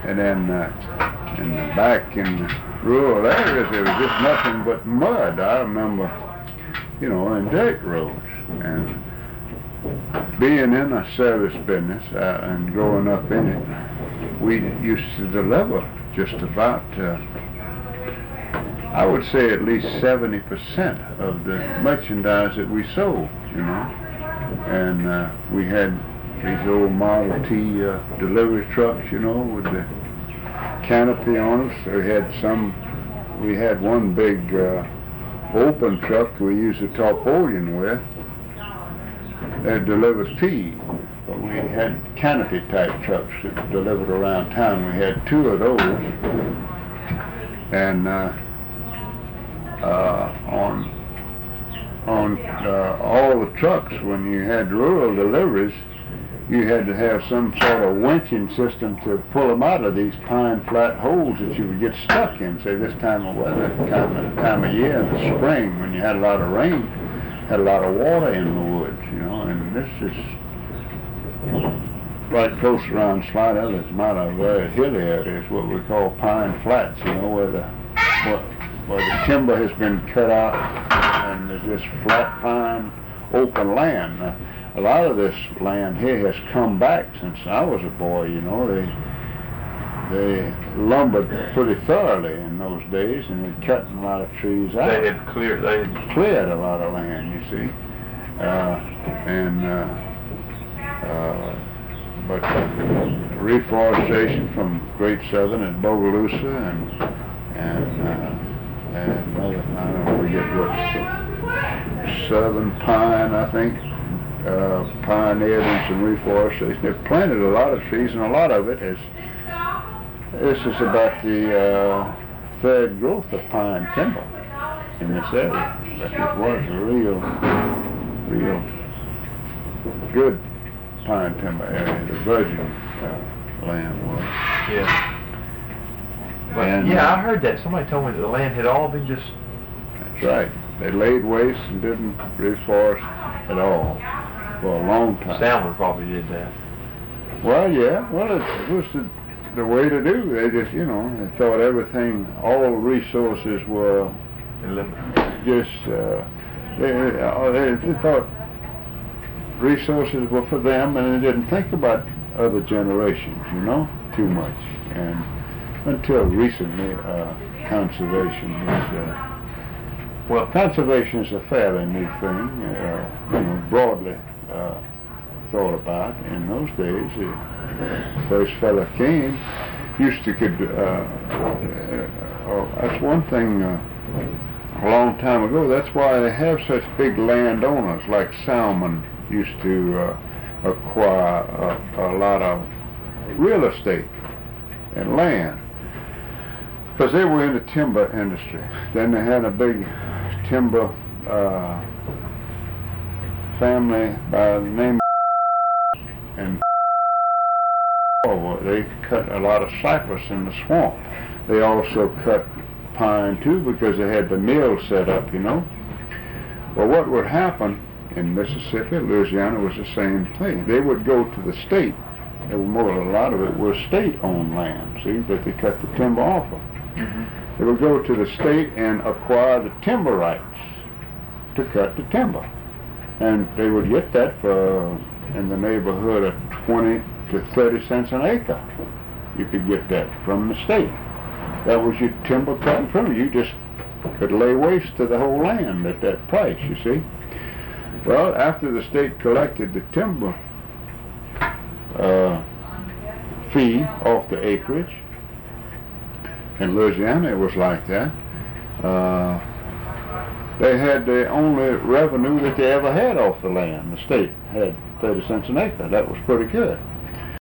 And then in the back in rural areas, there was just nothing but mud. I remember, and dirt roads. And being in a service business and growing up in it, we used to deliver just about, I would say at least 70% of the merchandise that we sold, And we had these old Model T delivery trucks, with the canopy on us. We had one big open truck we used the tarpaulin with that delivered feed. But we had canopy type trucks that delivered around town. We had two of those. And on all the trucks, when you had rural deliveries, you had to have some sort of winching system to pull them out of these pine flat holes that you would get stuck in, say this time of weather, time of year in the spring when you had a lot of rain, had a lot of water in the woods, and this is right close around Slidell. It's not a very hilly area. It's what we call pine flats, where the timber has been cut out and there's this flat pine open land. A lot of this land here has come back since I was a boy, They lumbered pretty thoroughly in those days, and they'd cut a lot of trees out. They had cleared a lot of land, you see. But reforestation from Great Southern at Bogalusa and another, I don't forget what, Southern Pine, I think, pioneered in some reforestation. They've planted a lot of trees, and a lot of it is, this is about the third growth of pine timber in this area. But it was a real good pine timber area, the virgin land was. Yeah. But, I heard that. Somebody told me that the land had all been just... That's right. They laid waste and didn't reforest at all for a long time. Salmon probably did that. Well, yeah. Well, it was the way to do. They just, they thought everything, all resources were just, they thought resources were for them, and they didn't think about other generations, too much. And until recently, conservation is, conservation is a fairly new thing, broadly thought about. In those days, the first fella came, used to that's one thing a long time ago. That's why they have such big landowners like Salmon used to acquire a lot of real estate and land, because they were in the timber industry. Then they had a big timber family by the name of, and they cut a lot of cypress in the swamp. They also cut pine too, because they had the mill set up, Well, what would happen in Mississippi, Louisiana, was the same thing. They would go to the state. A lot of it was state-owned land, see, that they cut the timber off of. They would go to the state and acquire the timber rights to cut the timber. And they would get that for in the neighborhood of 20 to 30 cents an acre. You could get that from the state. That was your timber cut from you. You just could lay waste to the whole land at that price, you see. Well, after the state collected the timber fee off the acreage, in Louisiana it was like that, they had the only revenue that they ever had off the land. The state had 30 cents an acre. That was pretty good.